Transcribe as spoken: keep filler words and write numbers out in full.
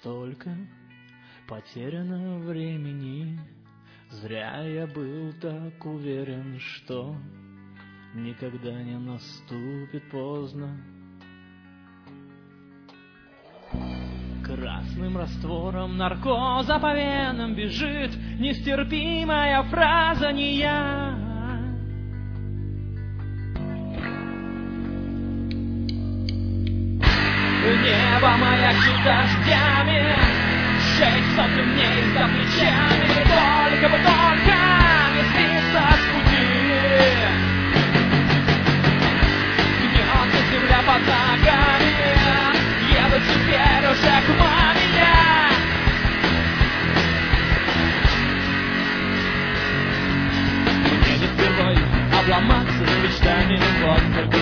Столько потеряно времени, зря я был так уверен, что никогда не наступит поздно. Красным раствором наркоза по венам бежит нестерпимая фраза «не я». Небо маячит дождями, шесть сотен дней за плечами, только бы только не сбиться с пути. Гнется земля под ногами, еду теперь уже к маме я. Мне не впервой обломаться с мечтами, вот только